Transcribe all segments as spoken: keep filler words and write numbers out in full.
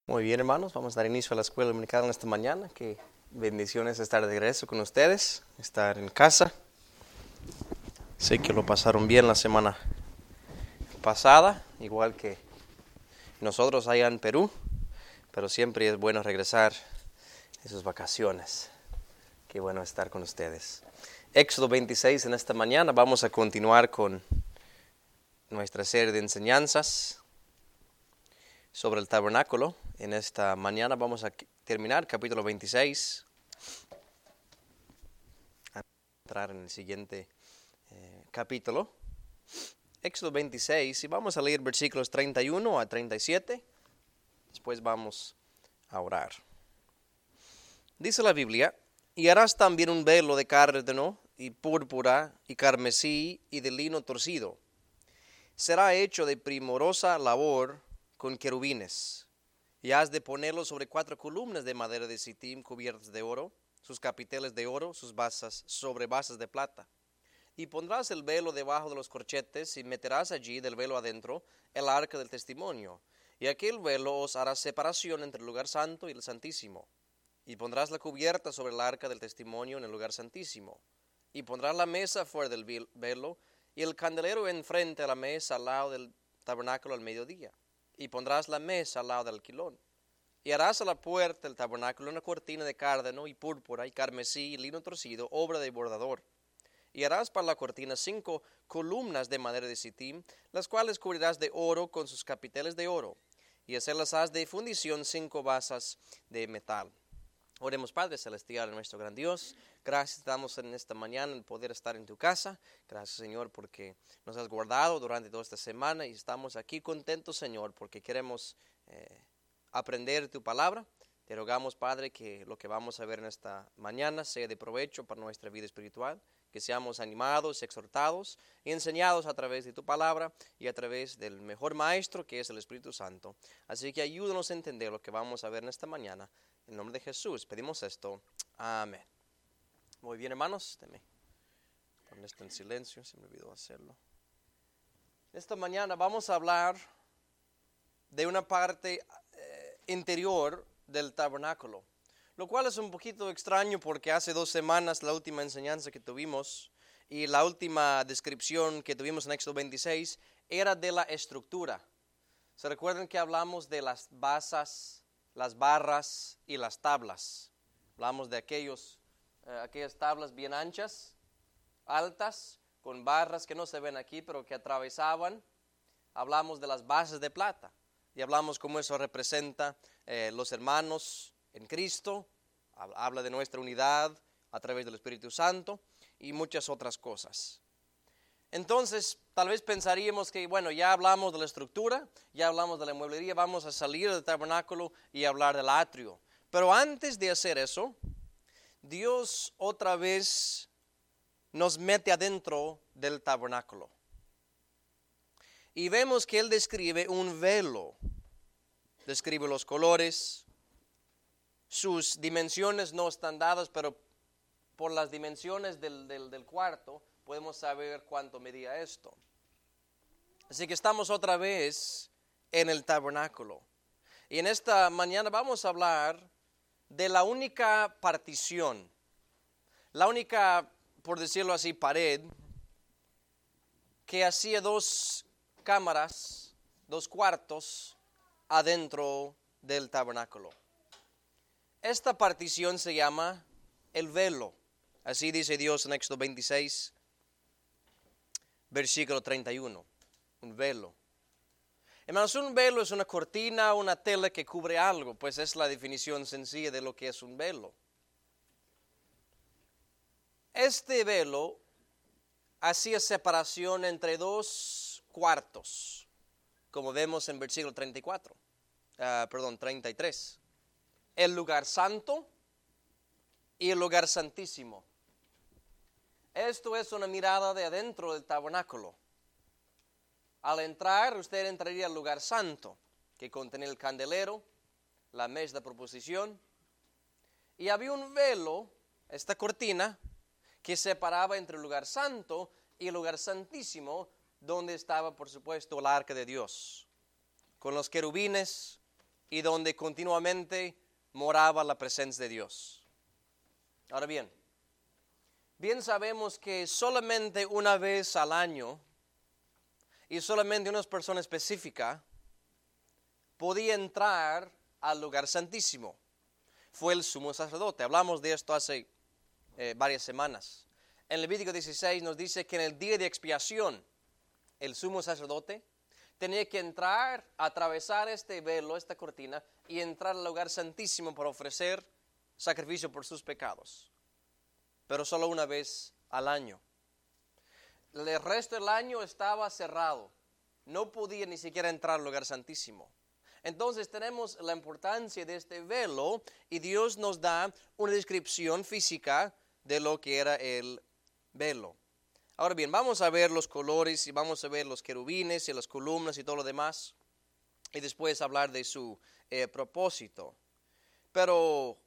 Muy bien, hermanos, vamos a dar inicio a la escuela dominical en esta mañana. Qué bendiciones estar de regreso con ustedes, estar en casa. Sé que lo pasaron bien la semana pasada, igual que nosotros allá en Perú, pero siempre es bueno regresar de sus vacaciones. Qué bueno estar con ustedes. Éxodo veintiséis en esta mañana, vamos a continuar con nuestra serie de enseñanzas sobre el tabernáculo. En esta mañana vamos a terminar capítulo veintiséis. A entrar en el siguiente eh, capítulo. Éxodo veintiséis, y vamos a leer versículos treinta y uno a treinta y siete. Después vamos a orar. Dice la Biblia: y harás también un velo de cárdeno y púrpura y carmesí y de lino torcido. Será hecho de primorosa labor con querubines. Y has de ponerlo sobre cuatro columnas de madera de sitim cubiertas de oro, sus capiteles de oro, sus basas sobre basas de plata. Y pondrás el velo debajo de los corchetes y meterás allí del velo adentro el arca del testimonio. Y aquel velo os hará separación entre el lugar santo y el santísimo. Y pondrás la cubierta sobre el arca del testimonio en el lugar santísimo. Y pondrás la mesa fuera del velo y el candelero enfrente a la mesa al lado del tabernáculo al mediodía. Y pondrás la mesa al lado del aquilón. Y harás a la puerta del tabernáculo una cortina de cárdeno y púrpura y carmesí y lino torcido, obra de bordador. Y harás para la cortina cinco columnas de madera de sitim, las cuales cubrirás de oro con sus capiteles de oro. Y hacerlas has de fundición cinco basas de metal. Oremos. Padre celestial, nuestro gran Dios, gracias te damos en esta mañana el poder estar en tu casa. Gracias, Señor, porque nos has guardado durante toda esta semana y estamos aquí contentos, Señor, porque queremos eh, aprender tu palabra. Te rogamos, Padre, que lo que vamos a ver en esta mañana sea de provecho para nuestra vida espiritual, que seamos animados, exhortados y enseñados a través de tu palabra y a través del mejor maestro, que es el Espíritu Santo. Así que ayúdanos a entender lo que vamos a ver en esta mañana. En el nombre de Jesús pedimos esto. Amén. Muy bien, hermanos. Déjenme poner esto en silencio, se me olvidó hacerlo. Esta mañana vamos a hablar de una parte eh, interior del tabernáculo, lo cual es un poquito extraño porque hace dos semanas la última enseñanza que tuvimos y la última descripción que tuvimos en Éxodo veintiséis era de la estructura. ¿Se recuerdan que hablamos de las basas, las barras y las tablas? Hablamos de aquellos, eh, aquellas tablas bien anchas, altas, con barras que no se ven aquí, pero que atravesaban. Hablamos de las bases de plata y hablamos cómo eso representa eh, los hermanos en Cristo. Habla de nuestra unidad a través del Espíritu Santo y muchas otras cosas. Entonces, tal vez pensaríamos que, bueno, ya hablamos de la estructura, ya hablamos de la mueblería, vamos a salir del tabernáculo y hablar del atrio. Pero antes de hacer eso, Dios otra vez nos mete adentro del tabernáculo. Y vemos que Él describe un velo, describe los colores, sus dimensiones no están dadas, pero por las dimensiones del, del, del cuarto podemos saber cuánto medía esto. Así que estamos otra vez en el tabernáculo. Y en esta mañana vamos a hablar de la única partición, la única, por decirlo así, pared que hacía dos cámaras, dos cuartos adentro del tabernáculo. Esta partición se llama el velo. Así dice Dios en Éxodo veintiséis, versículo treinta y uno. Un velo. Hermanos, un velo es una cortina, una tela que cubre algo, pues es la definición sencilla de lo que es un velo. Este velo hacía separación entre dos cuartos, como vemos en versículo treinta y cuatro, uh, perdón, treinta y tres. El lugar santo y el lugar santísimo. Esto es una mirada de adentro del tabernáculo. Al entrar, usted entraría al lugar santo, que contenía el candelero, la mesa de proposición, y había un velo, esta cortina, que separaba entre el lugar santo y el lugar santísimo, donde estaba, por supuesto, el arca de Dios, con los querubines y donde continuamente moraba la presencia de Dios. Ahora bien, bien sabemos que solamente una vez al año y solamente una persona específica podía entrar al lugar santísimo. Fue el sumo sacerdote. Hablamos de esto hace eh, varias semanas. En Levítico dieciséis nos dice que en el día de expiación, el sumo sacerdote tenía que entrar, atravesar este velo, esta cortina, y entrar al lugar santísimo para ofrecer sacrificio por sus pecados. Pero solo una vez al año. El resto del año estaba cerrado. No podía ni siquiera entrar al lugar santísimo. Entonces tenemos la importancia de este velo y Dios nos da una descripción física de lo que era el velo. Ahora bien, vamos a ver los colores y vamos a ver los querubines y las columnas y todo lo demás. Y después hablar de su eh, propósito. Pero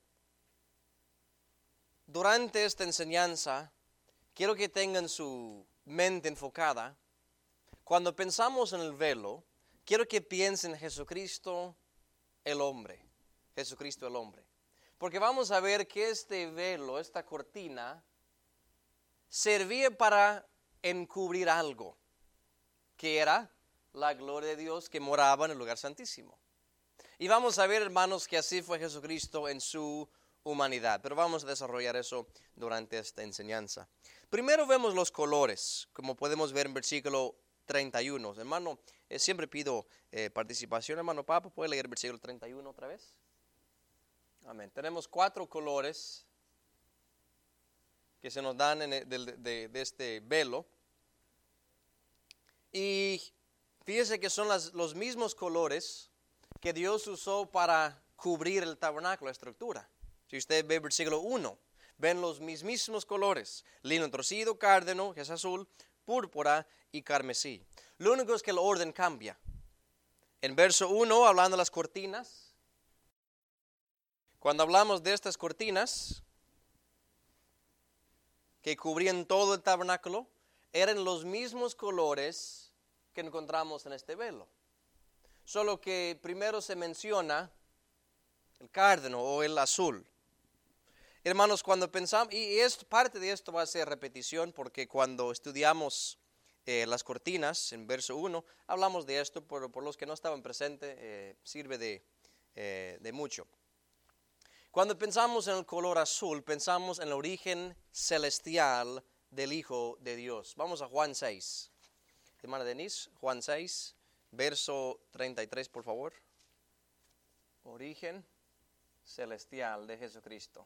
durante esta enseñanza, quiero que tengan su mente enfocada. Cuando pensamos en el velo, quiero que piensen en Jesucristo el hombre. Jesucristo el hombre. Porque vamos a ver que este velo, esta cortina, servía para encubrir algo, que era la gloria de Dios que moraba en el lugar santísimo. Y vamos a ver, hermanos, que así fue Jesucristo en su humanidad, pero vamos a desarrollar eso durante esta enseñanza. Primero vemos los colores, como podemos ver en versículo treinta y uno. Hermano, eh, siempre pido eh, participación, hermano Papa, ¿puede leer el versículo treinta y uno otra vez? Amén. Tenemos cuatro colores que se nos dan en el, de, de, de este velo. Y fíjese que son las, los mismos colores que Dios usó para cubrir el tabernáculo, la estructura. Si usted ve versículo uno, ven los mismísimos colores: lino torcido, cárdeno, que es azul, púrpura y carmesí. Lo único es que el orden cambia. En verso uno, hablando de las cortinas, cuando hablamos de estas cortinas que cubrían todo el tabernáculo, eran los mismos colores que encontramos en este velo. Solo que primero se menciona el cárdeno o el azul. Hermanos, cuando pensamos, y esto, parte de esto va a ser repetición, porque cuando estudiamos eh, las cortinas, en verso uno, hablamos de esto, por, por los que no estaban presentes, eh, sirve de, eh, de mucho. Cuando pensamos en el color azul, pensamos en el origen celestial del Hijo de Dios. Vamos a Juan seis. Hermana Denise, Juan seis, verso treinta y tres, por favor. Origen celestial de Jesucristo.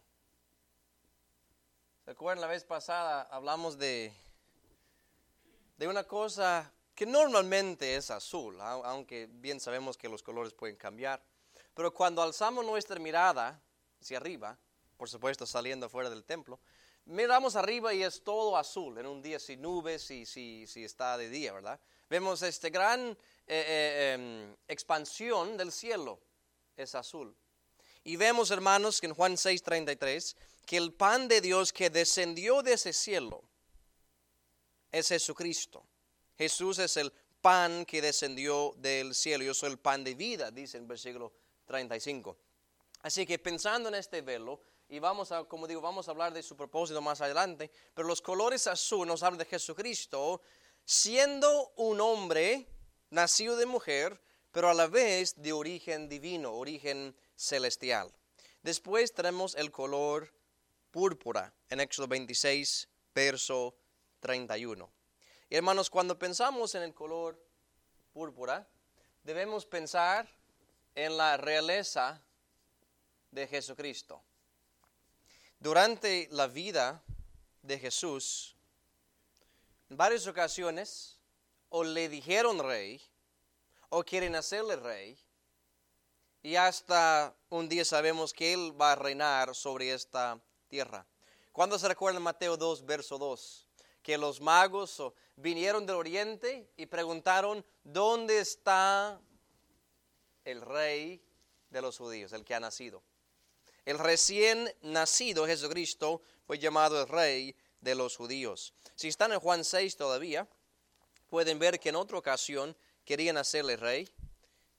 ¿Se acuerdan? La vez pasada hablamos de, de una cosa que normalmente es azul, aunque bien sabemos que los colores pueden cambiar. Pero cuando alzamos nuestra mirada hacia arriba, por supuesto saliendo fuera del templo, miramos arriba y es todo azul, en un día sin nubes y si, si está de día, ¿verdad? Vemos esta gran eh, eh, eh, expansión del cielo, es azul. Y vemos, hermanos, que en Juan seis treinta y tres, que el pan de Dios que descendió de ese cielo es Jesucristo. Jesús es el pan que descendió del cielo. Yo soy el pan de vida, dice en versículo treinta y cinco. Así que pensando en este velo, y vamos a, como digo, vamos a hablar de su propósito más adelante, pero los colores azul nos hablan de Jesucristo siendo un hombre nacido de mujer, pero a la vez de origen divino, origen celestial. Después tenemos el color púrpura en Éxodo veintiséis, verso treinta y uno. Y hermanos, cuando pensamos en el color púrpura, debemos pensar en la realeza de Jesucristo. Durante la vida de Jesús, en varias ocasiones, o le dijeron rey, o quieren hacerle rey, y hasta un día sabemos que Él va a reinar sobre esta tierra. ¿Cuándo se recuerda en Mateo dos, verso dos? Que los magos vinieron del oriente y preguntaron, ¿dónde está el rey de los judíos, el que ha nacido? El recién nacido Jesucristo fue llamado el rey de los judíos. Si están en Juan seis todavía, pueden ver que en otra ocasión querían hacerle rey.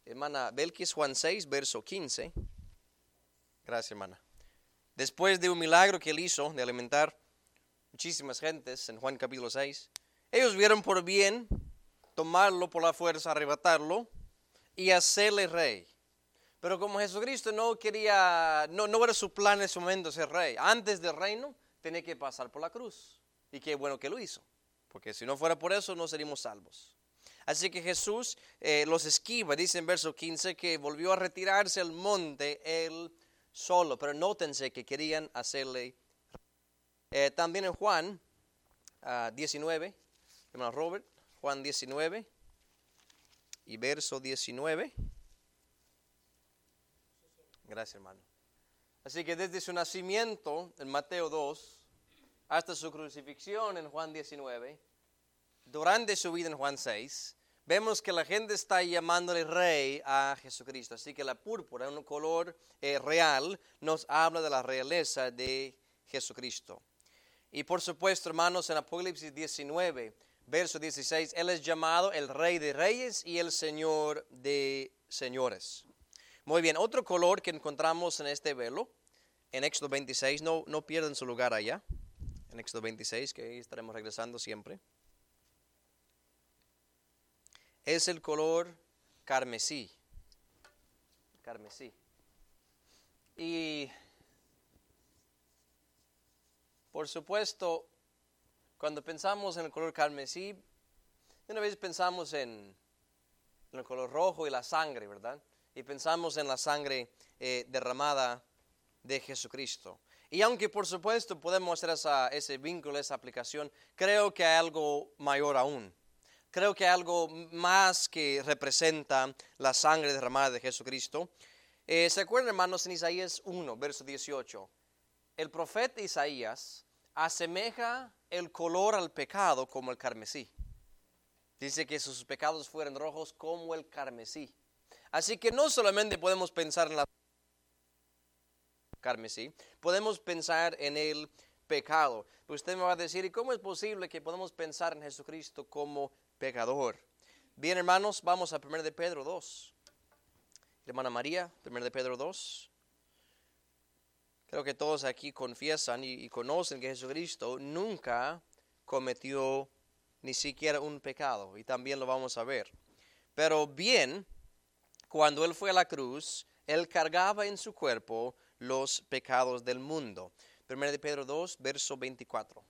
Hermana Belkis, Juan seis, verso quince. Gracias, hermana. Después de un milagro que él hizo de alimentar muchísimas gentes en Juan capítulo seis, ellos vieron por bien tomarlo por la fuerza, arrebatarlo y hacerle rey. Pero como Jesucristo no quería, no, no era su plan en ese momento ser rey, antes del reino tenía que pasar por la cruz. Y qué bueno que lo hizo, porque si no fuera por eso no seríamos salvos. Así que Jesús eh, los esquiva, dice en verso quince que volvió a retirarse al monte él solo, pero nótense que querían hacerle. Eh, también en Juan uh, diecinueve, hermano Robert, Juan diecinueve y verso diecinueve. Gracias, hermano. Así que desde su nacimiento en Mateo dos hasta su crucifixión en Juan diecinueve, durante su vida en Juan seis, vemos que la gente está llamándole rey a Jesucristo. Así que la púrpura, un color eh, real, nos habla de la realeza de Jesucristo. Y por supuesto, hermanos, en Apocalipsis diecinueve, verso dieciséis, Él es llamado el Rey de Reyes y el Señor de Señores. Muy bien, otro color que encontramos en este velo, en Éxodo veintiséis, no, no pierdan su lugar allá, en Éxodo veintiséis, que ahí estaremos regresando siempre. Es el color carmesí. Carmesí. Y por supuesto, cuando pensamos en el color carmesí, una vez pensamos en, en el color rojo y la sangre, ¿verdad? Y pensamos en la sangre eh, derramada de Jesucristo. Y aunque por supuesto podemos hacer esa, ese vínculo, esa aplicación, creo que hay algo mayor aún. Creo que hay algo más que representa la sangre derramada de Jesucristo. Eh, ¿Se acuerdan, hermanos, en Isaías uno, verso dieciocho? El profeta Isaías asemeja el color al pecado como el carmesí. Dice que sus pecados fueron rojos como el carmesí. Así que no solamente podemos pensar en la carmesí, podemos pensar en el pecado. Usted me va a decir, ¿y cómo es posible que podamos pensar en Jesucristo como pecador? Bien, hermanos, vamos a primero de Pedro dos. Hermana María, primero de Pedro dos. Creo que todos aquí confiesan y, y conocen que Jesucristo nunca cometió ni siquiera un pecado, y también lo vamos a ver. Pero bien, cuando Él fue a la cruz, Él cargaba en su cuerpo los pecados del mundo. primero de Pedro dos, verso veinticuatro.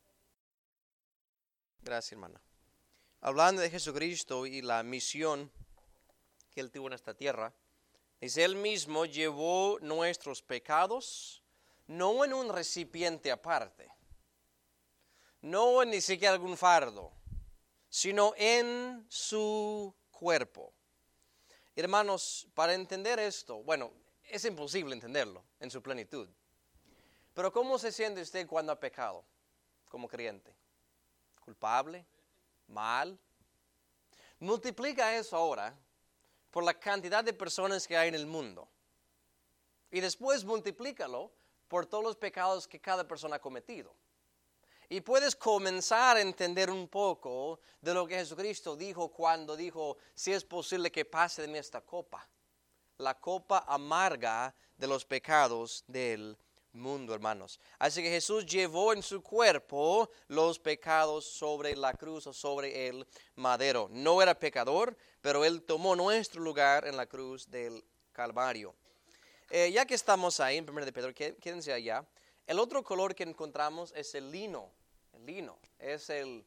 Gracias, hermana. Hablando de Jesucristo y la misión que Él tuvo en esta tierra, dice, Él mismo llevó nuestros pecados, no en un recipiente aparte, no en ni siquiera algún fardo, sino en su cuerpo. Hermanos, para entender esto, bueno, es imposible entenderlo en su plenitud. Pero ¿cómo se siente usted cuando ha pecado como creyente? ¿Culpable? ¿Mal? Multiplica eso ahora por la cantidad de personas que hay en el mundo. Y después multiplícalo por todos los pecados que cada persona ha cometido. Y puedes comenzar a entender un poco de lo que Jesucristo dijo cuando dijo, si es posible que pase de mí esta copa. La copa amarga de los pecados del mundo, hermanos. Así que Jesús llevó en su cuerpo los pecados sobre la cruz o sobre el madero. No era pecador, pero Él tomó nuestro lugar en la cruz del Calvario. Eh, ya que estamos ahí en primero de Pedro, quédense allá. El otro color que encontramos es el lino. El lino es el,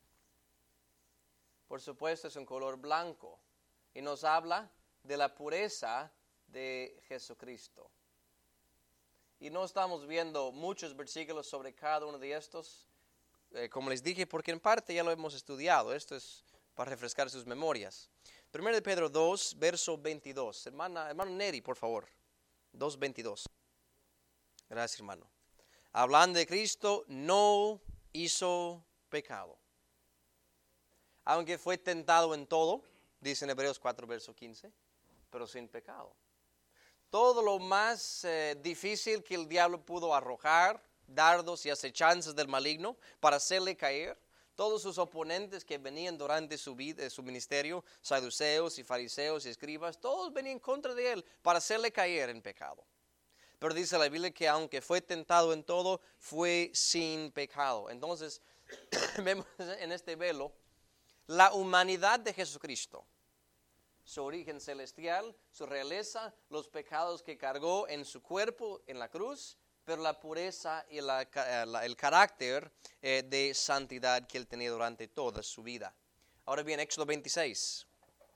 por supuesto, es un color blanco y nos habla de la pureza de Jesucristo. Y no estamos viendo muchos versículos sobre cada uno de estos, eh, como les dije, porque en parte ya lo hemos estudiado. Esto es para refrescar sus memorias. primero de Pedro dos, verso veintidós. Hermana, hermano Neri, por favor. dos veintidós. Gracias, hermano. Hablando de Cristo, no hizo pecado. Aunque fue tentado en todo, dice en Hebreos cuatro, verso quince, pero sin pecado. Todo lo más eh, difícil que el diablo pudo arrojar, dardos y acechanzas del maligno para hacerle caer, todos sus oponentes que venían durante su vida, su ministerio, saduceos y fariseos y escribas, todos venían en contra de él para hacerle caer en pecado. Pero dice la Biblia que aunque fue tentado en todo, fue sin pecado. Entonces, vemos en este velo la humanidad de Jesucristo, su origen celestial, su realeza, los pecados que cargó en su cuerpo en la cruz, pero la pureza y la, la, el carácter eh, de santidad que él tenía durante toda su vida. Ahora bien, Éxodo veintiséis.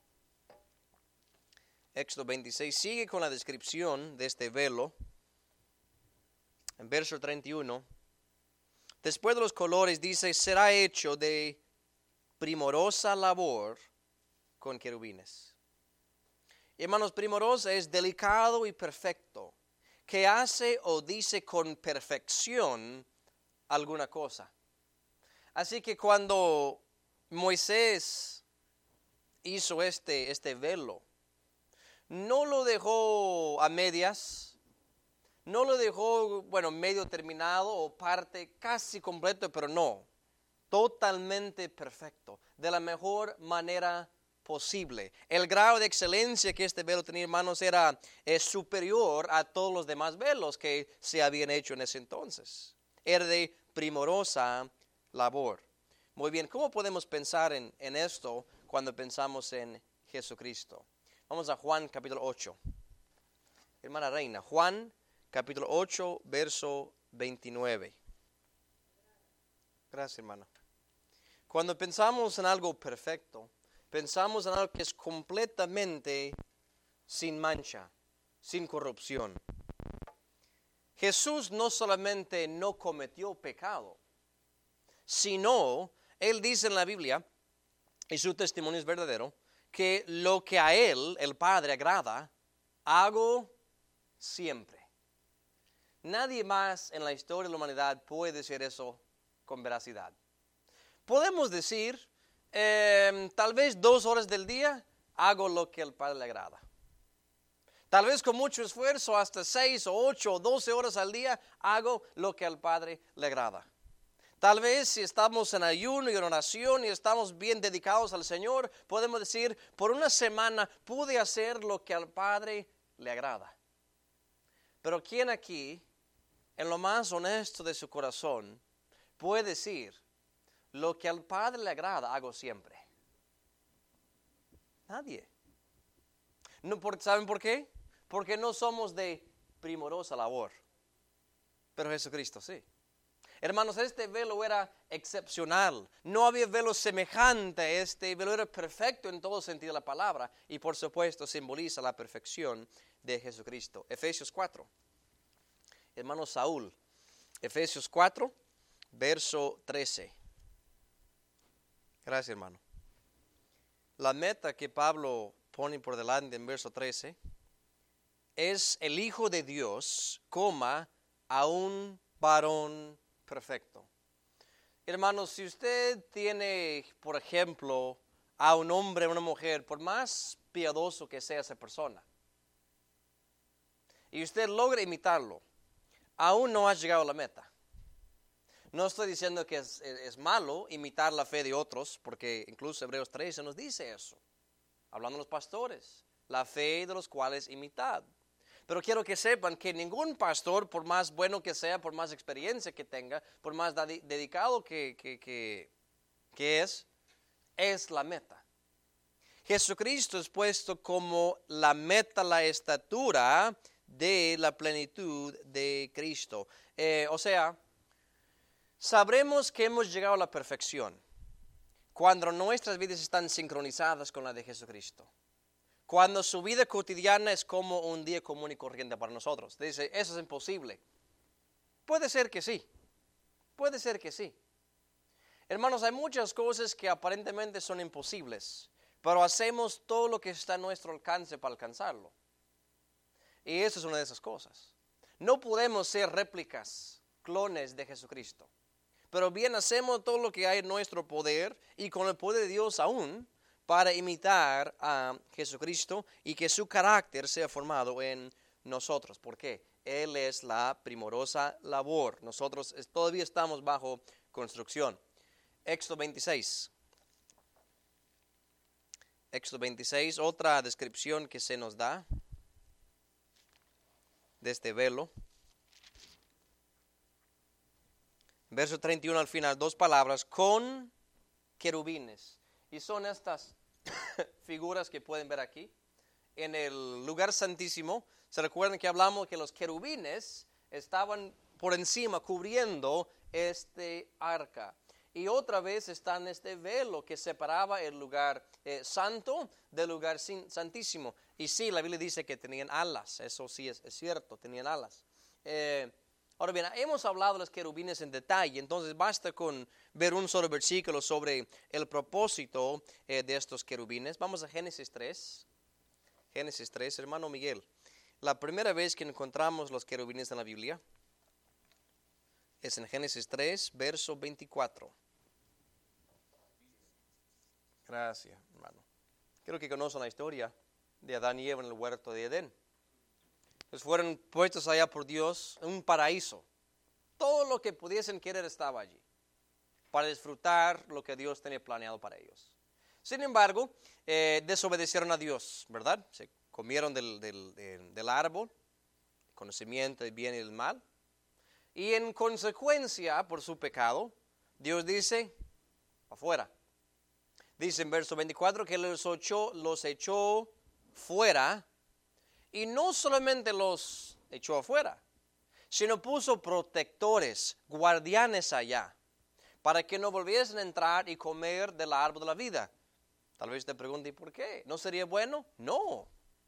Éxodo veintiséis sigue con la descripción de este velo. En verso treinta y uno, después de los colores dice, será hecho de primorosa labor con querubines. Hermanos, primorosa es delicado y perfecto, que hace o dice con perfección alguna cosa. Así que cuando Moisés hizo este, este velo, no lo dejó a medias, no lo dejó, bueno, medio terminado o parte casi completo, pero no, totalmente perfecto, de la mejor manera posible. El grado de excelencia que este velo tenía, hermanos, era eh, superior a todos los demás velos que se habían hecho en ese entonces. Era de primorosa labor. Muy bien, ¿cómo podemos pensar en, en esto cuando pensamos en Jesucristo? Vamos a Juan capítulo ocho. Hermana Reina, Juan capítulo ocho, verso veintinueve. Gracias, hermano. Cuando pensamos en algo perfecto, pensamos en algo que es completamente sin mancha, sin corrupción. Jesús no solamente no cometió pecado, sino, él dice en la Biblia, y su testimonio es verdadero, que lo que a él, el Padre, agrada, hago siempre. Nadie más en la historia de la humanidad puede decir eso con veracidad. Podemos decir, eh, tal vez dos horas del día hago lo que al Padre le agrada. Tal vez con mucho esfuerzo, hasta seis o ocho o doce horas al día, hago lo que al Padre le agrada. Tal vez si estamos en ayuno y en oración y estamos bien dedicados al Señor, podemos decir, por una semana pude hacer lo que al Padre le agrada. Pero ¿quién aquí, en lo más honesto de su corazón, puede decir, lo que al Padre le agrada, hago siempre? Nadie. No, ¿saben por qué? Porque no somos de primorosa labor. Pero Jesucristo sí. Hermanos, este velo era excepcional. No había velo semejante a este. Velo era perfecto en todo sentido de la palabra. Y por supuesto simboliza la perfección de Jesucristo. Efesios cuatro. Hermano Saúl. Efesios cuatro, verso trece. Gracias, hermano. La meta que Pablo pone por delante en verso trece es el Hijo de Dios, coma, a un varón perfecto. Hermanos, si usted tiene, por ejemplo, a un hombre o una mujer, por más piadoso que sea esa persona, y usted logra imitarlo, aún no ha llegado a la meta. No estoy diciendo que es, es malo imitar la fe de otros, porque incluso Hebreos trece nos dice eso. Hablando de los pastores, la fe de los cuales imitad. Pero quiero que sepan que ningún pastor, por más bueno que sea, por más experiencia que tenga, por más dedicado que, que, que, que es, es la meta. Jesucristo es puesto como la meta, la estatura de la plenitud de Cristo. Eh, o sea, sabremos que hemos llegado a la perfección cuando nuestras vidas están sincronizadas con la de Jesucristo. Cuando su vida cotidiana es como un día común y corriente para nosotros. Dice, eso es imposible. Puede ser que sí. Puede ser que sí. Hermanos, hay muchas cosas que aparentemente son imposibles, pero hacemos todo lo que está a nuestro alcance para alcanzarlo. Y eso es una de esas cosas. No podemos ser réplicas, clones de Jesucristo. Pero bien hacemos todo lo que hay en nuestro poder y con el poder de Dios aún para imitar a Jesucristo y que su carácter sea formado en nosotros. ¿Por qué? Él es la primorosa labor. Nosotros todavía estamos bajo construcción. Éxodo veintiséis. Éxodo veintiséis, otra descripción que se nos da de este velo. Verso treinta y uno al final, dos palabras, con querubines. Y son estas figuras que pueden ver aquí. En el lugar santísimo, se recuerdan que hablamos que los querubines estaban por encima cubriendo este arca. Y otra vez está en este velo que separaba el lugar eh, santo del lugar sin, santísimo. Y sí, la Biblia dice que tenían alas, eso sí es, es cierto, tenían alas. Eh, ahora bien, hemos hablado de los querubines en detalle, entonces basta con ver un solo versículo sobre el propósito eh, de estos querubines. Vamos a Génesis tres. Génesis tres, hermano Miguel. La primera vez que encontramos los querubines en la Biblia es en Génesis tres, verso veinticuatro. Gracias, hermano. Creo que conocen la historia de Adán y Eva en el huerto de Edén. Ellos fueron puestos allá por Dios en un paraíso. Todo lo que pudiesen querer estaba allí, para disfrutar lo que Dios tenía planeado para ellos. Sin embargo, eh, desobedecieron a Dios, ¿verdad? Se comieron del, del, del, del árbol, conocimiento del bien y del mal. Y en consecuencia, por su pecado, Dios dice, afuera. Dice en verso veinticuatro que los echó, los echó fuera, y no solamente los echó afuera, sino puso protectores, guardianes allá, para que no volviesen a entrar y comer del árbol de la vida. Tal vez te pregunte, ¿por qué? ¿No sería bueno? No.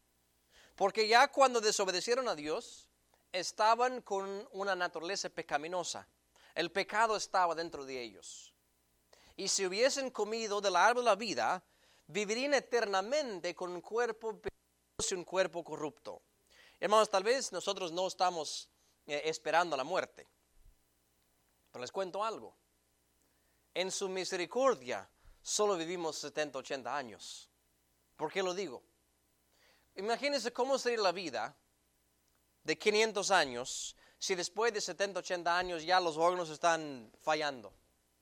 Porque ya cuando desobedecieron a Dios, estaban con una naturaleza pecaminosa. El pecado estaba dentro de ellos. Y si hubiesen comido del árbol de la vida, vivirían eternamente con un cuerpo pecaminoso y un cuerpo corrupto. Hermanos, tal vez nosotros no estamos eh, esperando la muerte. Pero les cuento algo. En su misericordia, solo vivimos setenta, ochenta años. ¿Por qué lo digo? Imagínense cómo sería la vida de quinientos años si después de setenta, ochenta años ya los órganos están fallando.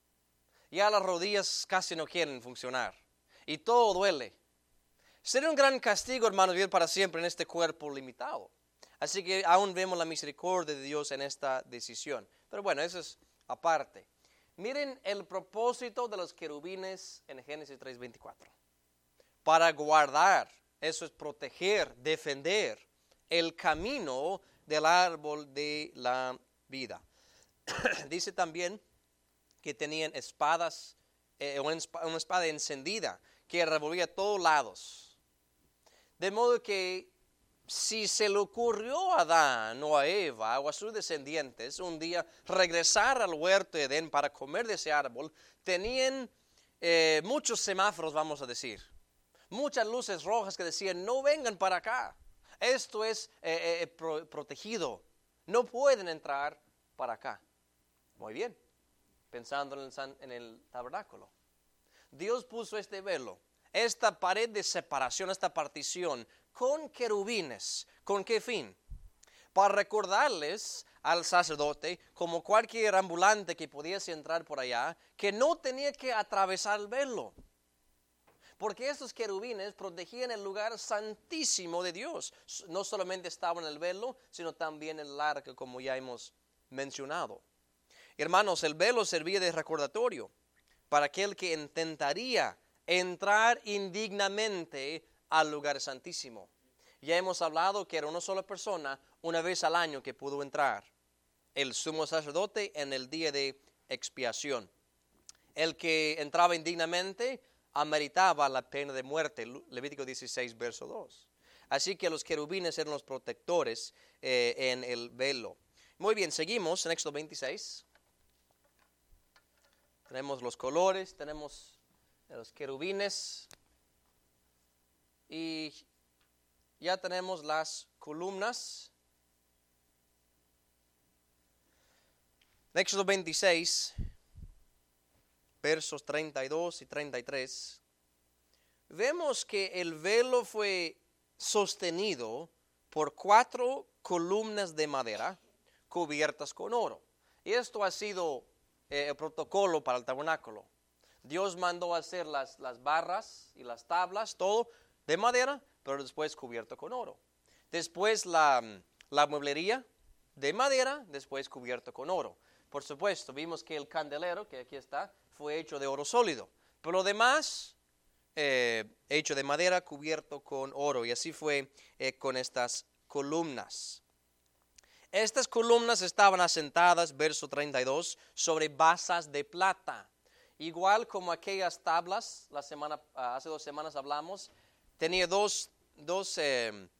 Ya las rodillas casi no quieren funcionar y todo duele. Sería un gran castigo, hermanos, vivir para siempre en este cuerpo limitado. Así que aún vemos la misericordia de Dios en esta decisión. Pero bueno, eso es aparte. Miren el propósito de los querubines en Génesis tres veinticuatro. Para guardar, eso es proteger, defender el camino del árbol de la vida. Dice también que tenían espadas, eh, una espada encendida que revolvía a todos lados. De modo que si se le ocurrió a Adán o a Eva o a sus descendientes un día regresar al huerto de Edén para comer de ese árbol, tenían eh, muchos semáforos, vamos a decir. Muchas luces rojas que decían, no vengan para acá. Esto es eh, eh, pro, protegido. No pueden entrar para acá. Muy bien. Pensando en el, en el tabernáculo. Dios puso este velo, esta pared de separación, esta partición, con querubines. ¿Con qué fin? Para recordarles al sacerdote, como cualquier ambulante que pudiese entrar por allá, que no tenía que atravesar el velo. Porque estos querubines protegían el lugar santísimo de Dios. No solamente estaban en el velo, sino también en el arca, como ya hemos mencionado. Hermanos, el velo servía de recordatorio para aquel que intentaría entrar indignamente al lugar santísimo. Ya hemos hablado que era una sola persona, una vez al año que pudo entrar. El sumo sacerdote en el día de expiación. El que entraba indignamente ameritaba la pena de muerte. Levítico dieciséis, verso dos. Así que los querubines eran los protectores eh, en el velo. Muy bien, seguimos en Éxodo veintiséis. Tenemos los colores, tenemos los querubines y ya tenemos las columnas. En Éxodo veintiséis, versos treinta y dos y treinta y tres, vemos que el velo fue sostenido por cuatro columnas de madera cubiertas con oro. Y esto ha sido eh, el protocolo para el tabernáculo. Dios mandó hacer las, las barras y las tablas, todo de madera, pero después cubierto con oro. Después la, la mueblería de madera, después cubierto con oro. Por supuesto, vimos que el candelero, que aquí está, fue hecho de oro sólido. Pero lo demás, eh, hecho de madera, cubierto con oro. Y así fue eh, con estas columnas. Estas columnas estaban asentadas, verso treinta y dos, sobre basas de plata. Igual como aquellas tablas, la semana, hace dos semanas hablamos, tenía dos, dos, eh,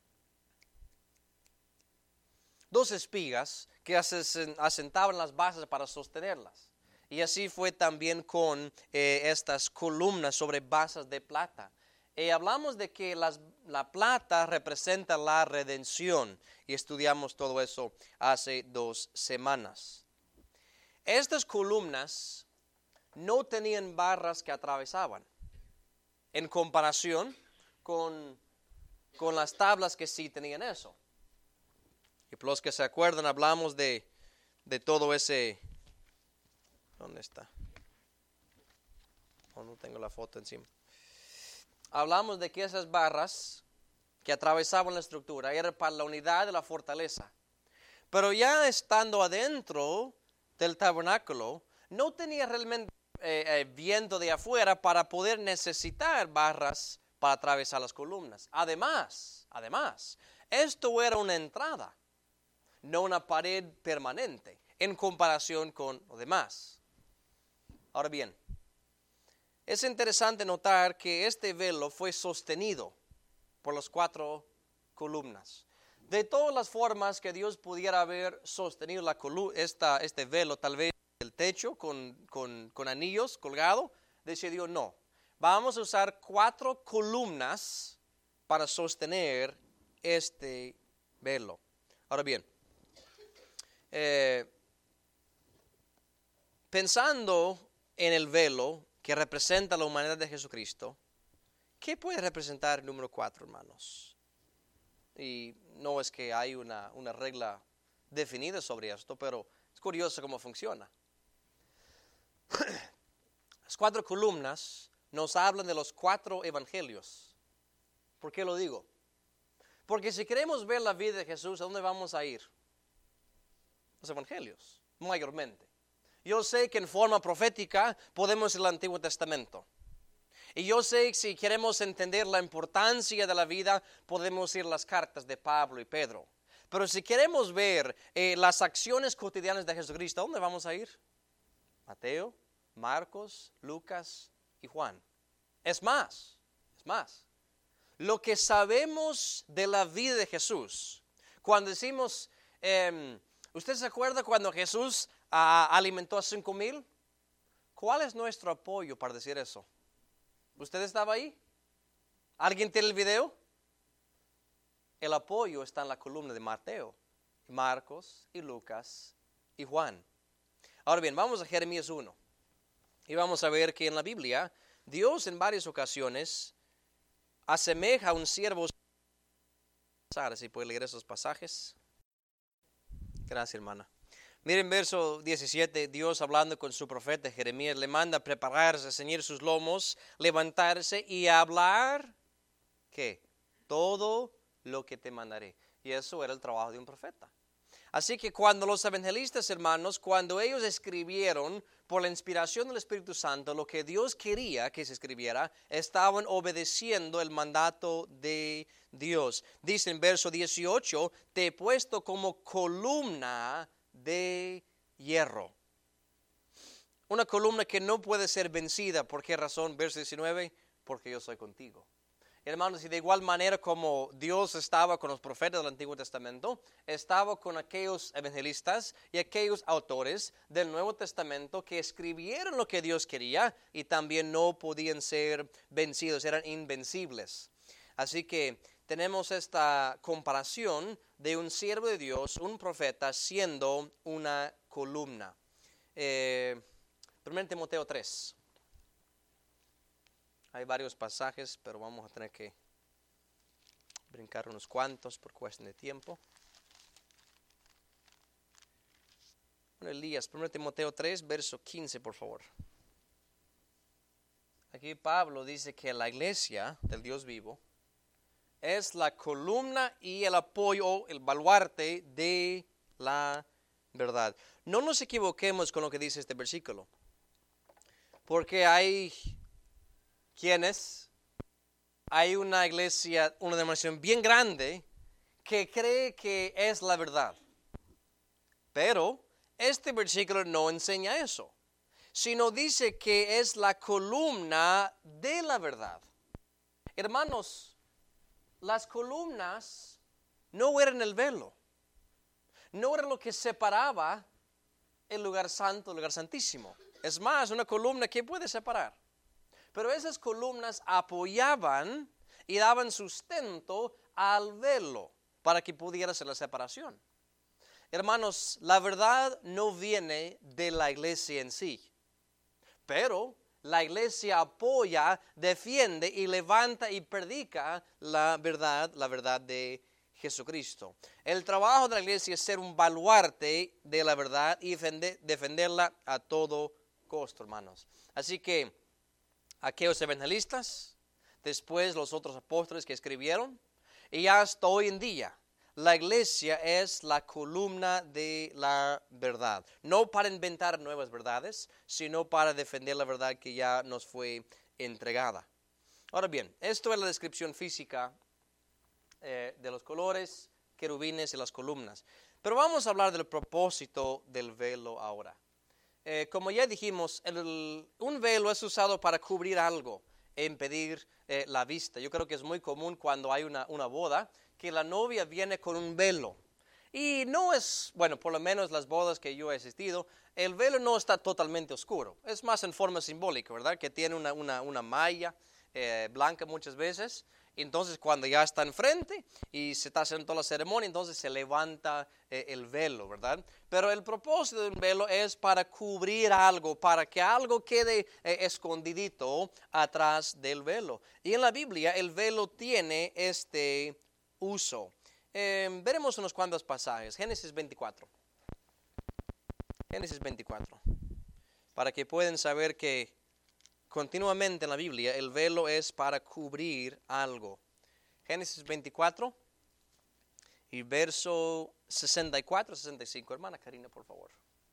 dos espigas que asentaban las bases para sostenerlas. Y así fue también con eh, estas columnas sobre bases de plata. Y hablamos de que las, la plata representa la redención y estudiamos todo eso hace dos semanas. Estas columnas no tenían barras que atravesaban en comparación con, con las tablas que sí tenían eso. Y por los que se acuerdan, hablamos de, de todo ese... ¿Dónde está? Oh, no tengo la foto encima. Hablamos de que esas barras que atravesaban la estructura eran para la unidad de la fortaleza. Pero ya estando adentro del tabernáculo, no tenía realmente eh, eh, viento de afuera para poder necesitar barras para atravesar las columnas. Además, además, esto era una entrada, no una pared permanente en comparación con lo demás. Ahora bien, es interesante notar que este velo fue sostenido por las cuatro columnas. De todas las formas que Dios pudiera haber sostenido la colu- esta, este velo, tal vez el techo con, con, con anillos colgado, decidió no. Vamos a usar cuatro columnas para sostener este velo. Ahora bien, eh, pensando en el velo que representa la humanidad de Jesucristo, ¿qué puede representar el número cuatro, hermanos? Y no es que hay una, una regla definida sobre esto, pero es curioso cómo funciona. Las cuatro columnas nos hablan de los cuatro evangelios. ¿Por qué lo digo? Porque si queremos ver la vida de Jesús, ¿a dónde vamos a ir? Los evangelios, mayormente. Yo sé que en forma profética podemos ir al Antiguo Testamento. Y yo sé que si queremos entender la importancia de la vida, podemos ir a las cartas de Pablo y Pedro. Pero si queremos ver eh, las acciones cotidianas de Jesucristo, ¿a dónde vamos a ir? Mateo, Marcos, Lucas y Juan. Es más, es más. Lo que sabemos de la vida de Jesús, cuando decimos, eh, ¿usted se acuerda cuando Jesús uh, alimentó a cinco mil? ¿Cuál es nuestro apoyo para decir eso? ¿Usted estaba ahí? ¿Alguien tiene el video? El apoyo está en la columna de Mateo, Marcos y Lucas y Juan. Ahora bien, vamos a Jeremías uno. Y vamos a ver que en la Biblia, Dios en varias ocasiones asemeja a un siervo. Si puede leer esos pasajes. Gracias, hermana. Miren verso diecisiete, Dios hablando con su profeta Jeremías, le manda prepararse, ceñir sus lomos, levantarse y hablar, ¿qué? Todo lo que te mandaré. Y eso era el trabajo de un profeta. Así que cuando los evangelistas, hermanos, cuando ellos escribieron por la inspiración del Espíritu Santo lo que Dios quería que se escribiera, estaban obedeciendo el mandato de Dios. Dice en verso dieciocho, te he puesto como columna de hierro. Una columna que no puede ser vencida. ¿Por qué razón? Verso diecinueve, porque yo soy contigo. Hermanos, y de igual manera como Dios estaba con los profetas del Antiguo Testamento, estaba con aquellos evangelistas y aquellos autores del Nuevo Testamento que escribieron lo que Dios quería y también no podían ser vencidos, eran invencibles. Así que tenemos esta comparación de un siervo de Dios, un profeta, siendo una columna. Eh, primero Timoteo tres. Hay varios pasajes, pero vamos a tener que brincar unos cuantos por cuestión de tiempo. Bueno, Elías, primero Timoteo tres, verso quince, por favor. Aquí Pablo dice que la iglesia del Dios vivo es la columna y el apoyo, el baluarte de la verdad. No nos equivoquemos con lo que dice este versículo, porque hay quienes, hay una iglesia, una denominación bien grande que cree que es la verdad. Pero este versículo no enseña eso, sino dice que es la columna de la verdad. Hermanos, las columnas no eran el velo, no era lo que separaba el lugar santo, el lugar santísimo. Es más, una columna que puede separar. Pero esas columnas apoyaban y daban sustento al velo para que pudiera ser la separación. Hermanos, la verdad no viene de la iglesia en sí, pero la iglesia apoya, defiende y levanta y predica la verdad, la verdad de Jesucristo. El trabajo de la iglesia es ser un baluarte de la verdad y defender, defenderla a todo costo, hermanos. Así que aquellos evangelistas, después los otros apóstoles que escribieron, y hasta hoy en día, la iglesia es la columna de la verdad. No para inventar nuevas verdades, sino para defender la verdad que ya nos fue entregada. Ahora bien, esto es la descripción física eh, de los colores, querubines y las columnas. Pero vamos a hablar del propósito del velo ahora. Eh, como ya dijimos, el, un velo es usado para cubrir algo e impedir eh, la vista. Yo creo que es muy común cuando hay una, una boda, que la novia viene con un velo. Y no es, bueno, por lo menos las bodas que yo he asistido, el velo no está totalmente oscuro. Es más en forma simbólica, ¿verdad? Que tiene una, una, una malla eh, blanca muchas veces. Entonces cuando ya está enfrente y se está haciendo toda la ceremonia, entonces se levanta eh, el velo, ¿verdad? Pero el propósito del velo es para cubrir algo, para que algo quede eh, escondidito atrás del velo. Y en la Biblia el velo tiene este uso. Eh, veremos unos cuantos pasajes. Génesis veinticuatro. Génesis veinticuatro. Para que puedan saber que continuamente en la Biblia el velo es para cubrir algo. Génesis veinticuatro y verso sesenta y cuatro, sesenta y cinco. Hermana Karina, por favor.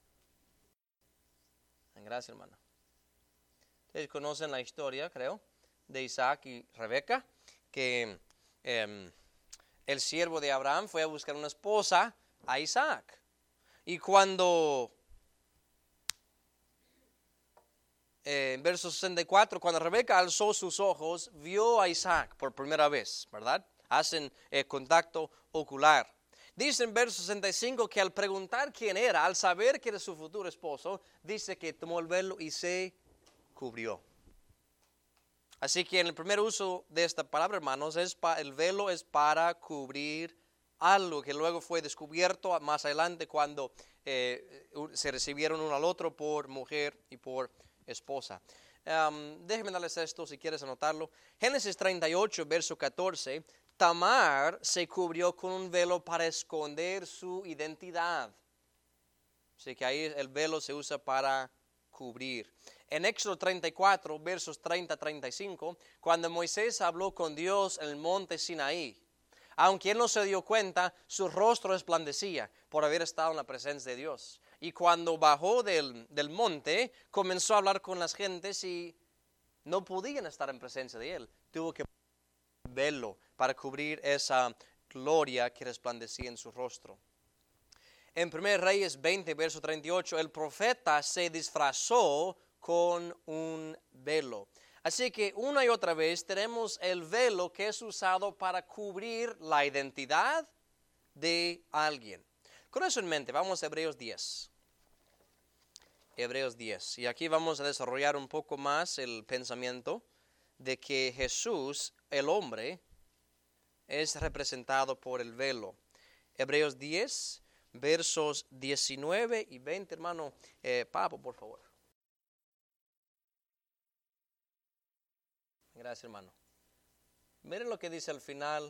Gracias, hermana. Ustedes conocen la historia, creo, de Isaac y Rebeca, que eh, el siervo de Abraham fue a buscar una esposa a Isaac. Y cuando, eh, en verso sesenta y cuatro, cuando Rebeca alzó sus ojos, vio a Isaac por primera vez, ¿verdad? Hacen eh, contacto ocular. Dice en verso sesenta y cinco que al preguntar quién era, al saber que era su futuro esposo, dice que tomó el velo y se cubrió. Así que en el primer uso de esta palabra, hermanos, es pa, el velo es para cubrir algo que luego fue descubierto más adelante cuando eh, se recibieron uno al otro por mujer y por esposa. Um, déjenme darles esto si quieres anotarlo. Génesis treinta y ocho, verso catorce. Tamar se cubrió con un velo para esconder su identidad. Así que ahí el velo se usa para cubrir. En Éxodo treinta y cuatro, versos treinta a treinta y cinco, cuando Moisés habló con Dios en el monte Sinaí, aunque él no se dio cuenta, su rostro resplandecía por haber estado en la presencia de Dios. Y cuando bajó del, del monte, comenzó a hablar con las gentes y no podían estar en presencia de él. Tuvo que verlo para cubrir esa gloria que resplandecía en su rostro. En primer Reyes veinte, verso treinta y ocho, el profeta se disfrazó con un velo. Así que una y otra vez tenemos el velo que es usado para cubrir la identidad de alguien. Con eso en mente, vamos a Hebreos diez. Hebreos diez. Y aquí vamos a desarrollar un poco más el pensamiento de que Jesús, el hombre, es representado por el velo. Hebreos diez, versos diecinueve y veinte, hermano. Eh, Papo, por favor. Gracias, hermano. Miren lo que dice al final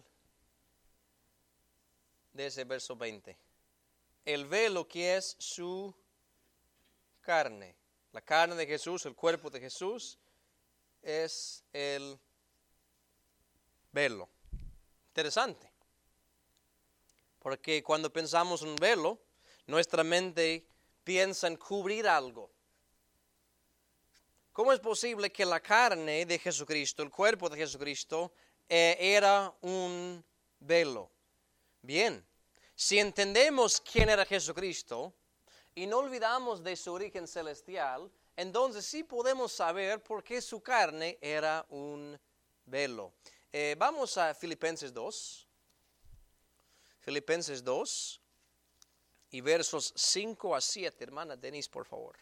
de ese verso veinte. El velo que es su carne. La carne de Jesús, el cuerpo de Jesús, es el velo. Interesante. Porque cuando pensamos en un velo, nuestra mente piensa en cubrir algo. ¿Cómo es posible que la carne de Jesucristo, el cuerpo de Jesucristo, eh, era un velo? Bien, si entendemos quién era Jesucristo y no olvidamos de su origen celestial, entonces sí podemos saber por qué su carne era un velo. Eh, vamos a Filipenses dos. Filipenses dos y versos cinco a siete. Hermana Denise, por favor.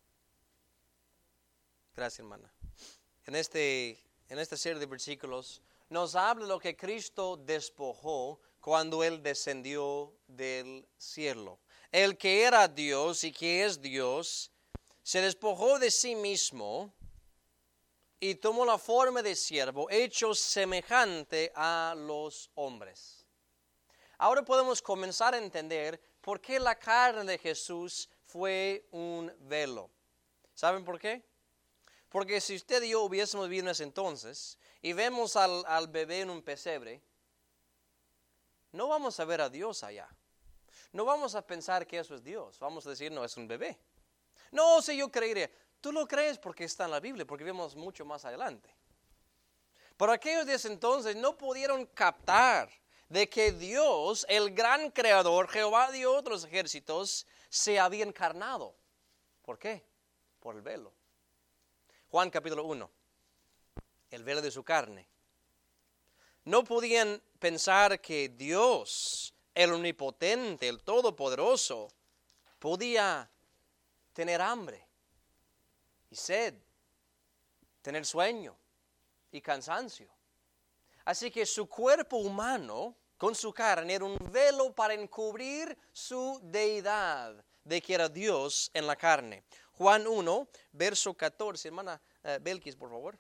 Gracias, hermana. En, este, en esta serie de versículos nos habla de lo que Cristo despojó cuando Él descendió del cielo. El que era Dios y que es Dios, se despojó de sí mismo y tomó la forma de siervo, hecho semejante a los hombres. Ahora podemos comenzar a entender por qué la carne de Jesús fue un velo. ¿Saben por qué? Porque si usted y yo hubiésemos vivido en ese entonces y vemos al, al bebé en un pesebre, no vamos a ver a Dios allá. No vamos a pensar que eso es Dios. Vamos a decir, no, es un bebé. No, si yo creería. Tú lo crees porque está en la Biblia, porque vemos mucho más adelante. Pero aquellos de ese entonces no pudieron captar de que Dios, el gran creador, Jehová Dios de los ejércitos, se había encarnado. ¿Por qué? Por el velo. Juan capítulo uno, el velo de su carne. No podían pensar que Dios, el omnipotente, el todopoderoso, podía tener hambre y sed, tener sueño y cansancio. Así que su cuerpo humano, con su carne, era un velo para encubrir su deidad, de que era Dios en la carne. Juan uno, verso catorce. Hermana uh, Belkis, por favor.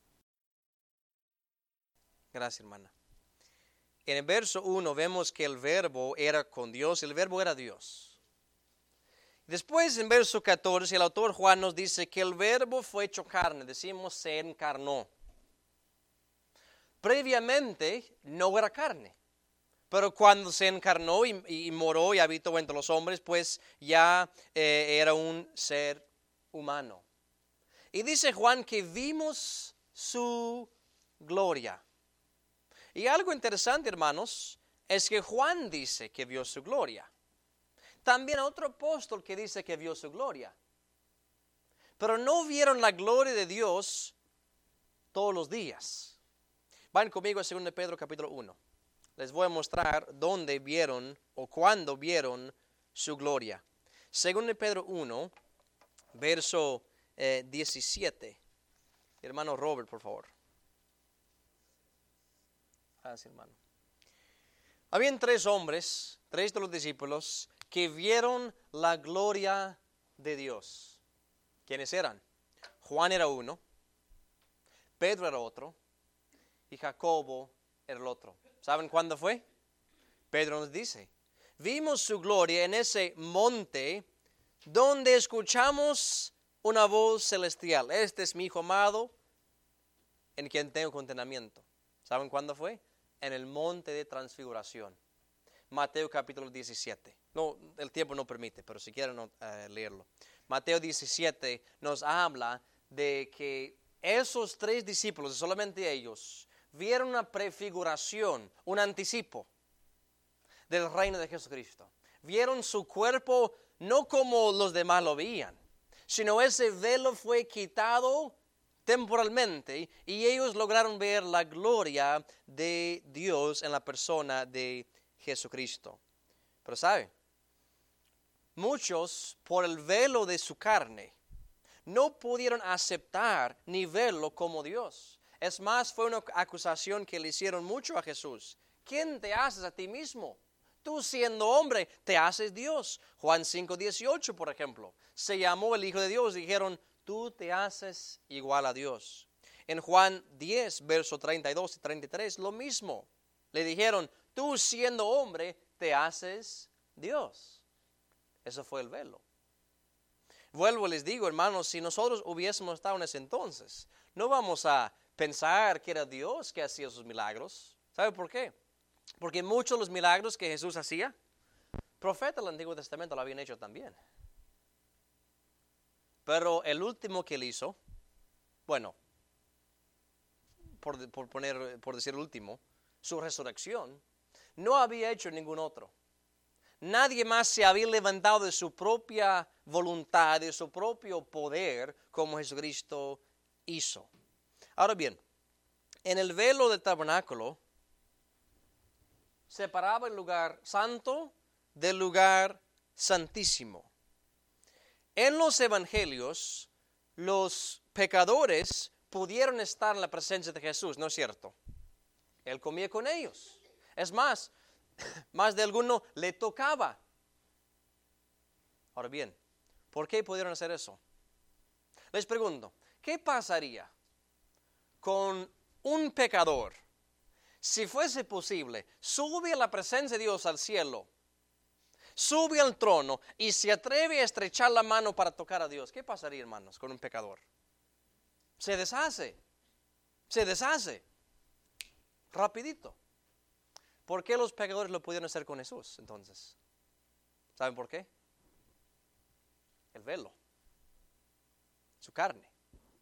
Gracias, hermana. En el verso uno vemos que el verbo era con Dios, el verbo era Dios. Después en verso catorce el autor Juan nos dice que el verbo fue hecho carne, decimos se encarnó. Previamente no era carne, pero cuando se encarnó y, y moró y habitó entre los hombres, pues ya eh, era un ser humano. Y dice Juan que vimos su gloria. Y algo interesante, hermanos, es que Juan dice que vio su gloria. También otro apóstol que dice que vio su gloria. Pero no vieron la gloria de Dios todos los días. Van conmigo a segundo de Pedro capítulo uno. Les voy a mostrar dónde vieron o cuándo vieron su gloria. segundo de Pedro uno, verso eh, diecisiete. Hermano Robert, por favor. Gracias, hermano. Habían tres hombres, tres de los discípulos, que vieron la gloria de Dios. ¿Quiénes eran? Juan era uno, Pedro era otro, y Jacobo era el otro. ¿Saben cuándo fue? Pedro nos dice, vimos su gloria en ese monte donde escuchamos una voz celestial. Este es mi Hijo amado, en quien tengo contentamiento. ¿Saben cuándo fue? En el monte de transfiguración. Mateo capítulo diecisiete. No, el tiempo no permite, pero si quieren uh, leerlo. Mateo diecisiete nos habla de que esos tres discípulos, solamente ellos, vieron una prefiguración, un anticipo del reino de Jesucristo. Vieron su cuerpo no como los demás lo veían, sino ese velo fue quitado temporalmente y ellos lograron ver la gloria de Dios en la persona de Jesucristo. Pero ¿sabe? Muchos, por el velo de su carne, no pudieron aceptar ni verlo como Dios. Es más, fue una acusación que le hicieron mucho a Jesús. ¿Quién te haces a ti mismo? Tú siendo hombre, te haces Dios. Juan cinco dieciocho, por ejemplo. Se llamó el Hijo de Dios y dijeron, tú te haces igual a Dios. En Juan diez, verso treinta y dos y treinta y tres, lo mismo. Le dijeron, tú siendo hombre, te haces Dios. Eso fue el velo. Vuelvo y les digo, hermanos, si nosotros hubiésemos estado en ese entonces, no vamos a pensar que era Dios que hacía esos milagros. ¿Sabe por qué? Porque muchos de los milagros que Jesús hacía, profetas del Antiguo Testamento lo habían hecho también. Pero el último que él hizo, bueno, por, por, poner, por decir el último, su resurrección, no había hecho ningún otro. Nadie más se había levantado de su propia voluntad, de su propio poder, como Jesucristo hizo. Ahora bien, en el velo del tabernáculo, separaba el lugar santo del lugar santísimo. En los evangelios, los pecadores pudieron estar en la presencia de Jesús, ¿no es cierto? Él comía con ellos. Es más, más de alguno le tocaba. Ahora bien, ¿por qué pudieron hacer eso? Les pregunto, ¿qué pasaría con un pecador si fuese posible, sube a la presencia de Dios al cielo, sube al trono y se atreve a estrechar la mano para tocar a Dios? ¿Qué pasaría, hermanos, con un pecador? Se deshace, se deshace, rapidito. ¿Por qué los pecadores lo pudieron hacer con Jesús entonces? ¿Saben por qué? El velo, su carne.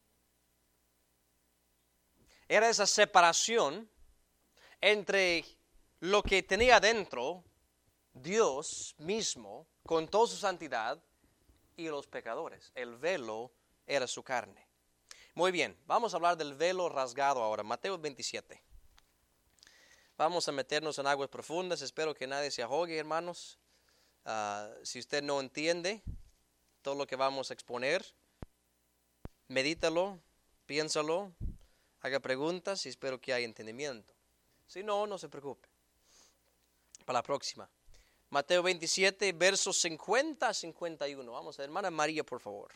Era esa separación entre lo que tenía adentro, Dios mismo, con toda su santidad, y los pecadores. El velo era su carne. Muy bien, vamos a hablar del velo rasgado ahora. Mateo veintisiete. Vamos a meternos en aguas profundas. Espero que nadie se ahogue, hermanos. Uh, si usted no entiende todo lo que vamos a exponer, medítalo, piénsalo, haga preguntas y espero que haya entendimiento. Si no, no se preocupe. Para la próxima. Mateo veintisiete, versos cincuenta a cincuenta y uno. Vamos a ver, hermana María, por favor.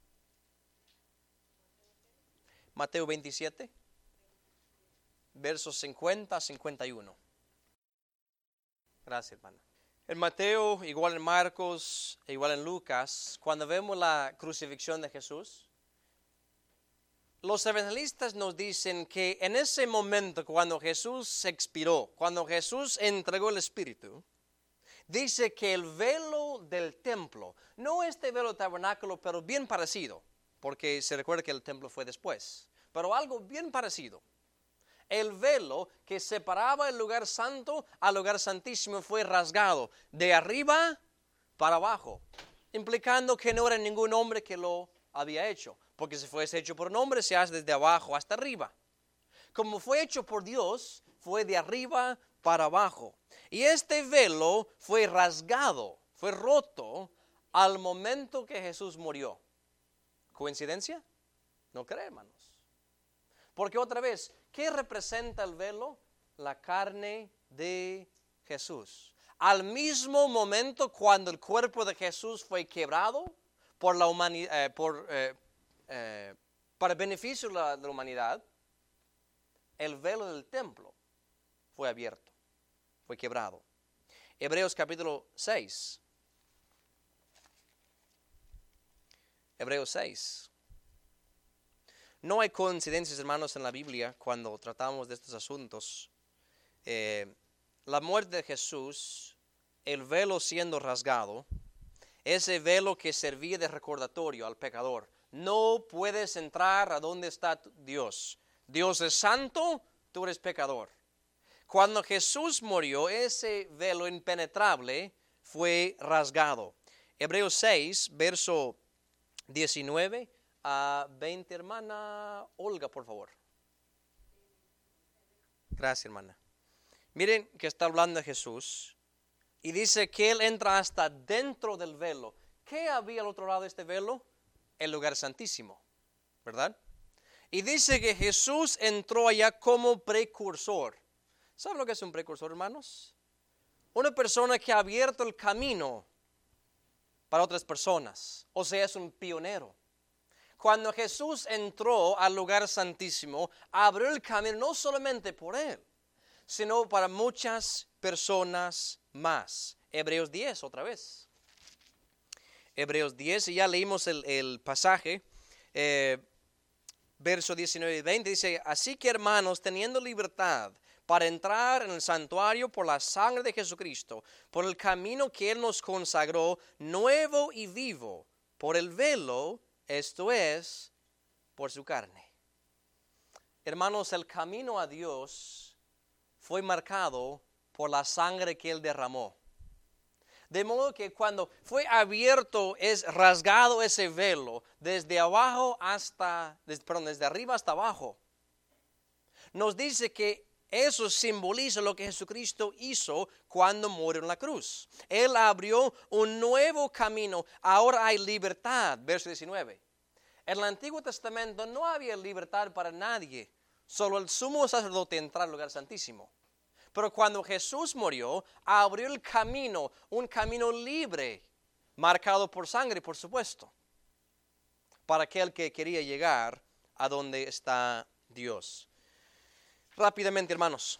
Mateo veintisiete, versos cincuenta a cincuenta y uno. Gracias, hermana. En Mateo, igual en Marcos, igual en Lucas, cuando vemos la crucifixión de Jesús, los evangelistas nos dicen que en ese momento cuando Jesús se expiró, cuando Jesús entregó el Espíritu, dice que el velo del templo, no este velo del tabernáculo, pero bien parecido, porque se recuerda que el templo fue después, pero algo bien parecido. El velo que separaba el lugar santo al lugar santísimo fue rasgado de arriba para abajo, implicando que no era ningún hombre que lo había hecho. Porque si fuese hecho por un hombre, se hace desde abajo hasta arriba. Como fue hecho por Dios, fue de arriba para abajo. Y este velo fue rasgado, fue roto al momento que Jesús murió. ¿Coincidencia? No creo, hermanos. Porque otra vez, ¿qué representa el velo? La carne de Jesús. Al mismo momento cuando el cuerpo de Jesús fue quebrado por la humanidad, eh, por... Eh, Eh, para beneficio de la, de la humanidad, el velo del templo fue abierto, fue quebrado. Hebreos capítulo seis. Hebreos seis. No hay coincidencias, hermanos, en la Biblia cuando tratamos de estos asuntos. Eh, la muerte de Jesús, el velo siendo rasgado, ese velo que servía de recordatorio al pecador. No puedes entrar a donde está Dios. Dios es santo, tú eres pecador. Cuando Jesús murió, ese velo impenetrable fue rasgado. Hebreos seis, verso diecinueve a veinte. Hermana Olga, por favor. Gracias, hermana. Miren que está hablando de Jesús y dice que Él entra hasta dentro del velo. ¿Qué había al otro lado de este velo? El lugar santísimo, ¿verdad? Y dice que Jesús entró allá como precursor. ¿Saben lo que es un precursor, hermanos? Una persona que ha abierto el camino para otras personas, o sea, es un pionero. Cuando Jesús entró al lugar santísimo, abrió el camino no solamente por él, sino para muchas personas más. Hebreos diez, otra vez. Hebreos diez, y ya leímos el, el pasaje, eh, verso diecinueve y veinte, dice, así que hermanos, teniendo libertad para entrar en el santuario por la sangre de Jesucristo, por el camino que Él nos consagró, nuevo y vivo, por el velo, esto es, por su carne. Hermanos, el camino a Dios fue marcado por la sangre que Él derramó. De modo que cuando fue abierto, es rasgado ese velo, desde abajo hasta, desde, perdón, desde arriba hasta abajo, nos dice que eso simboliza lo que Jesucristo hizo cuando murió en la cruz. Él abrió un nuevo camino, ahora hay libertad, verso diecinueve. En el Antiguo Testamento no había libertad para nadie, solo el sumo sacerdote entraba al lugar santísimo. Pero cuando Jesús murió, abrió el camino, un camino libre, marcado por sangre, por supuesto, para aquel que quería llegar a donde está Dios. Rápidamente, hermanos.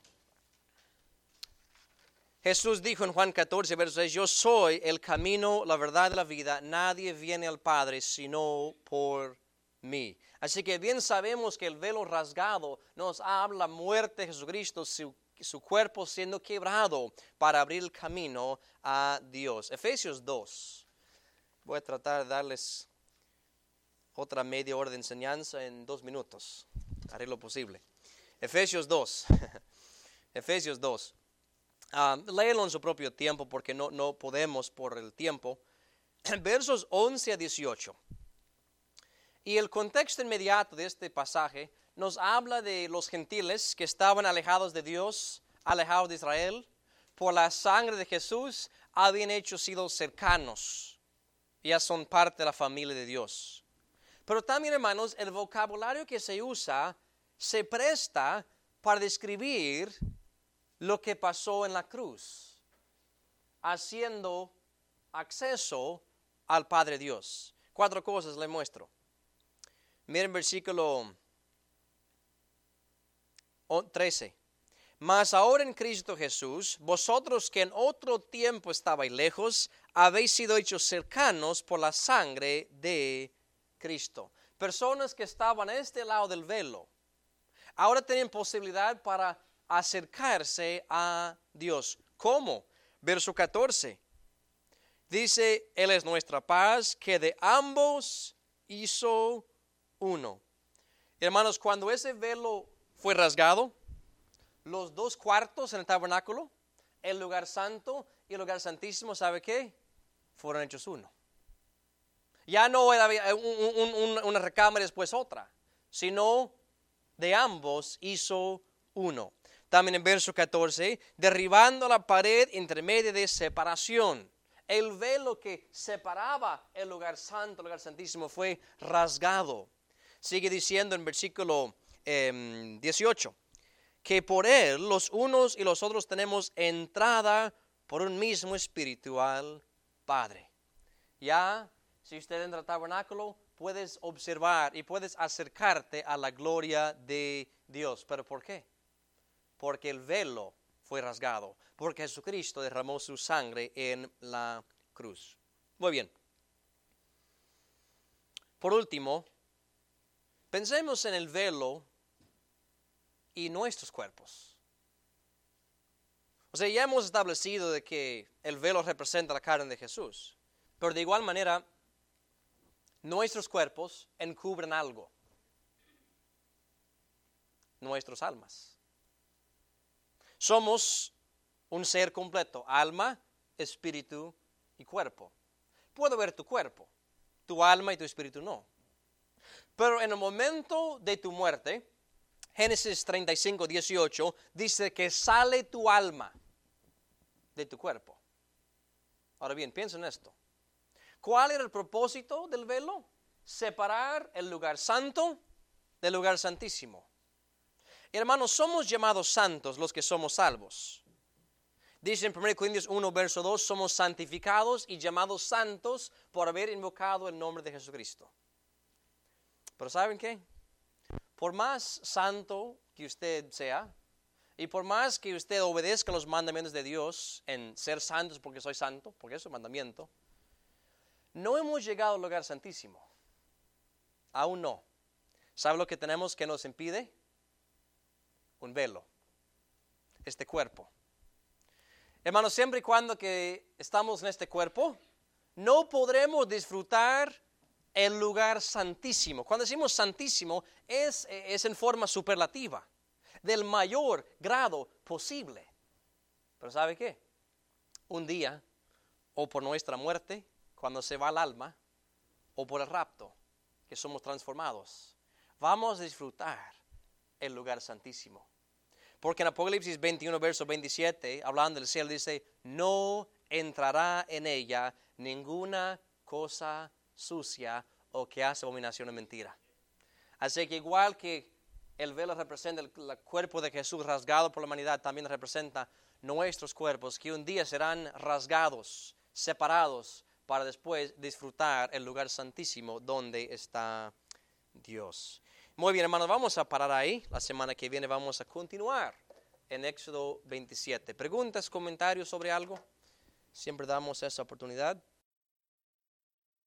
Jesús dijo en Juan catorce, verso seis, yo soy el camino, la verdad y la vida. Nadie viene al Padre sino por mí. Así que bien sabemos que el velo rasgado nos habla la muerte de Jesucristo, su su cuerpo siendo quebrado para abrir el camino a Dios. Efesios dos. Voy a tratar de darles otra media hora de enseñanza en dos minutos. Haré lo posible. Efesios dos. Efesios dos. Um, léelo en su propio tiempo porque no, no podemos por el tiempo. Versos once a dieciocho. Y el contexto inmediato de este pasaje nos habla de los gentiles que estaban alejados de Dios, alejados de Israel. Por la sangre de Jesús habían hecho sido cercanos. Ya son parte de la familia de Dios. Pero también, hermanos, el vocabulario que se usa se presta para describir lo que pasó en la cruz, haciendo acceso al Padre Dios. Cuatro cosas le muestro. Miren versículo trece. Mas ahora en Cristo Jesús, vosotros que en otro tiempo estabais lejos, habéis sido hechos cercanos por la sangre de Cristo. Personas que estaban a este lado del velo, ahora tienen posibilidad para acercarse a Dios. ¿Cómo? Verso catorce. Dice, Él es nuestra paz, que de ambos hizo uno. Hermanos, cuando ese velo fue rasgado, los dos cuartos en el tabernáculo, el lugar santo y el lugar santísimo, ¿sabe qué? Fueron hechos uno. Ya no era un, un, un, una recámara y después otra, sino de ambos hizo uno. También en verso catorce, derribando la pared intermedia de separación. El velo que separaba el lugar santo, el lugar santísimo, fue rasgado. Sigue diciendo en versículo eh, dieciocho, que por él los unos y los otros tenemos entrada por un mismo espíritu al Padre. Ya, si usted entra al tabernáculo, puedes observar y puedes acercarte a la gloria de Dios. ¿Pero por qué? Porque el velo fue rasgado, porque Jesucristo derramó su sangre en la cruz. Muy bien. Por último, pensemos en el velo y nuestros cuerpos. O sea, ya hemos establecido de que el velo representa la carne de Jesús, pero de igual manera, nuestros cuerpos encubren algo. Nuestras almas. Somos un ser completo, alma, espíritu y cuerpo. Puedo ver tu cuerpo, tu alma y tu espíritu no. Pero en el momento de tu muerte, Génesis treinta y cinco, dieciocho, dice que sale tu alma de tu cuerpo. Ahora bien, piensa en esto. ¿Cuál era el propósito del velo? Separar el lugar santo del lugar santísimo. Hermanos, somos llamados santos los que somos salvos. Dice en primera Corintios uno, verso dos, somos santificados y llamados santos por haber invocado el nombre de Jesucristo. Pero ¿saben qué? Por más santo que usted sea, y por más que usted obedezca los mandamientos de Dios en ser santos porque soy santo, porque eso es mandamiento, no hemos llegado al lugar santísimo. Aún no. ¿Sabe lo que tenemos que nos impide? Un velo. Este cuerpo. Hermanos, siempre y cuando que estamos en este cuerpo, no podremos disfrutar el lugar santísimo. Cuando decimos santísimo, es, es en forma superlativa, del mayor grado posible. Pero ¿sabe qué? Un día, o por nuestra muerte, cuando se va el alma, o por el rapto, que somos transformados, vamos a disfrutar el lugar santísimo. Porque en Apocalipsis veintiuno, verso veintisiete, hablando del cielo, dice, no entrará en ella ninguna cosa sucia o que hace abominación o mentira. Así que igual que el velo representa el, el cuerpo de Jesús rasgado por la humanidad, también representa nuestros cuerpos que un día serán rasgados, separados, para después disfrutar el lugar santísimo donde está Dios. Muy bien, hermanos, vamos a parar ahí. La semana que viene vamos a continuar en Éxodo veintisiete. ¿Preguntas, comentarios sobre algo? Siempre damos esa oportunidad.